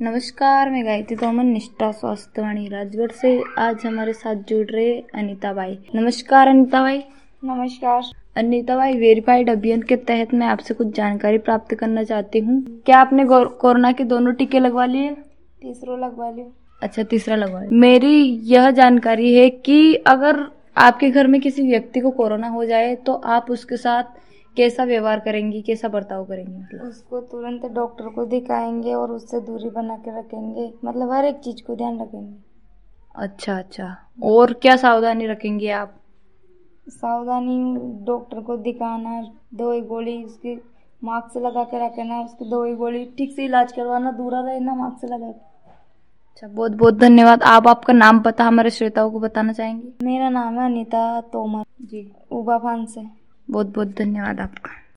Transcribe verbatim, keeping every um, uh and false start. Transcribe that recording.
नमस्कार, मैं गायत्री तोमर, निष्ठा स्वास्थ्यवाणी राजगढ़ से। आज हमारे साथ जुड़ रहे अनीता बाई। नमस्कार अनीता बाई। नमस्कार अनीता बाई, वेरीफाइड अभियान के तहत मैं आपसे कुछ जानकारी प्राप्त करना चाहती हूँ। क्या आपने कोरोना के दोनों टीके लगवा लिए? तीसरा लगवा लियो। अच्छा, तीसरा लगवा लिया। मेरी यह जानकारी है कि अगर आपके घर में किसी व्यक्ति को कोरोना हो जाए तो आप उसके साथ कैसा व्यवहार करेंगी, कैसा बर्ताव करेंगी? मतलब उसको तुरंत डॉक्टर को दिखाएंगे और उससे दूरी बना के रखेंगे, मतलब हर एक चीज को ध्यान रखेंगे। अच्छा अच्छा, और क्या सावधानी रखेंगी आप? सावधानी, डॉक्टर को दिखाना, दवाई गोली उसकी मास्क लगा के रखना, उसकी दवाई गोली ठीक से इलाज करवाना, दूर रहना मास्क लगा के। अच्छा, बहुत बहुत धन्यवाद। आप आपका नाम पता हमारे श्रोताओं को बताना चाहेंगी? मेरा नाम है अनीता तोमर जी, उबाफान से। बहुत बहुत धन्यवाद आपका।